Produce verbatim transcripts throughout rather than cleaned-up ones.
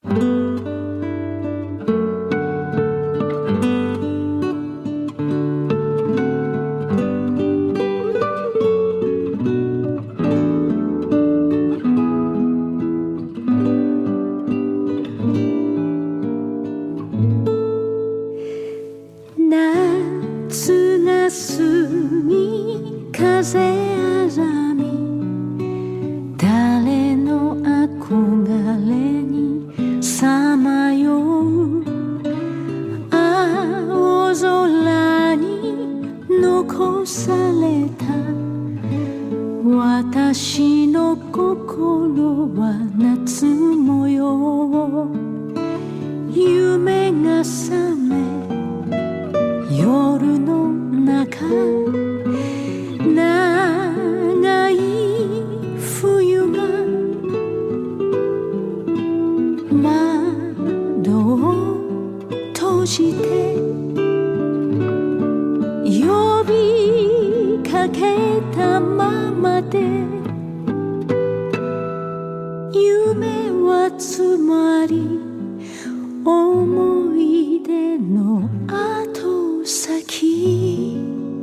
夏が過ぎ風あざみ、誰の憧れにさまよう、青空に残された私の心は夏模様。夢が覚め夜の中、長い冬が窓を閉じて呼びかけたままで、夢はつまり思い出の後先。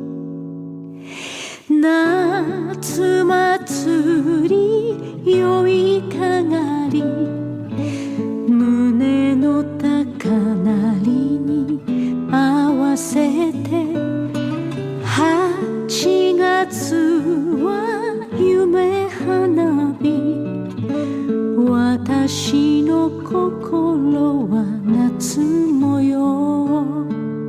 夏祭り酔いかがり、胸の高鳴りに合わせて、はちがつは夢花火、私の心は夏模様。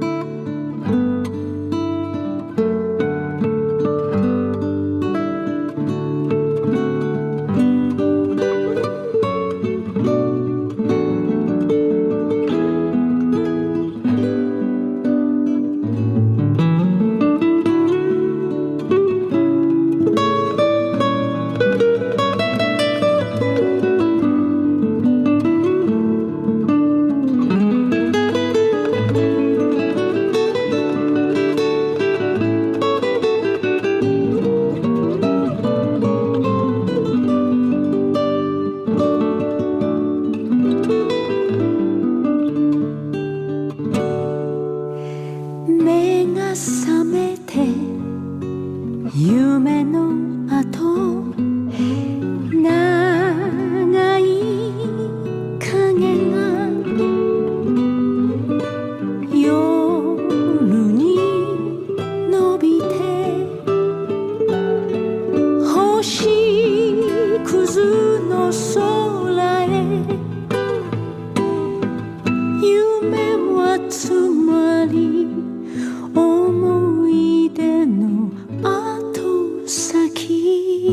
目が覚めて夢の後、長い影が夜に伸びて、星屑の空へ、夢はつまり思い出の後先。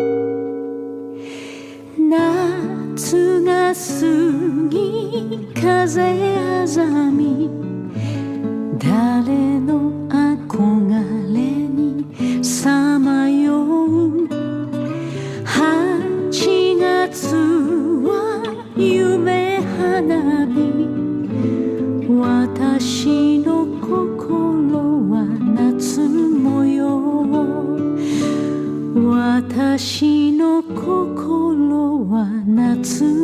夏が過ぎ風あざみ、誰の憧れにさまよう、はちがつは夢花火、私の心は夏模様。私の心は夏模様。